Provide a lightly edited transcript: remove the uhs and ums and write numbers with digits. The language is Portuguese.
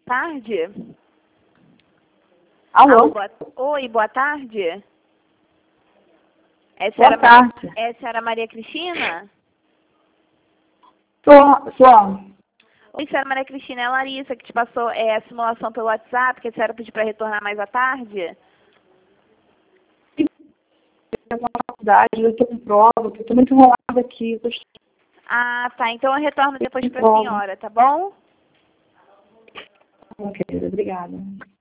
tarde. Alô? Oi, boa tarde. Boa tarde. É a senhora Maria Cristina? Sou. Oi, senhora Maria Cristina, é a Larissa que te passou a simulação pelo WhatsApp, que a senhora pediu para retornar mais à tarde. Na faculdade, eu estou com prova, eu estou muito enrolada aqui. Ah, tá. Então eu retorno depois para a senhora, tá bom? Bom, querida, obrigada.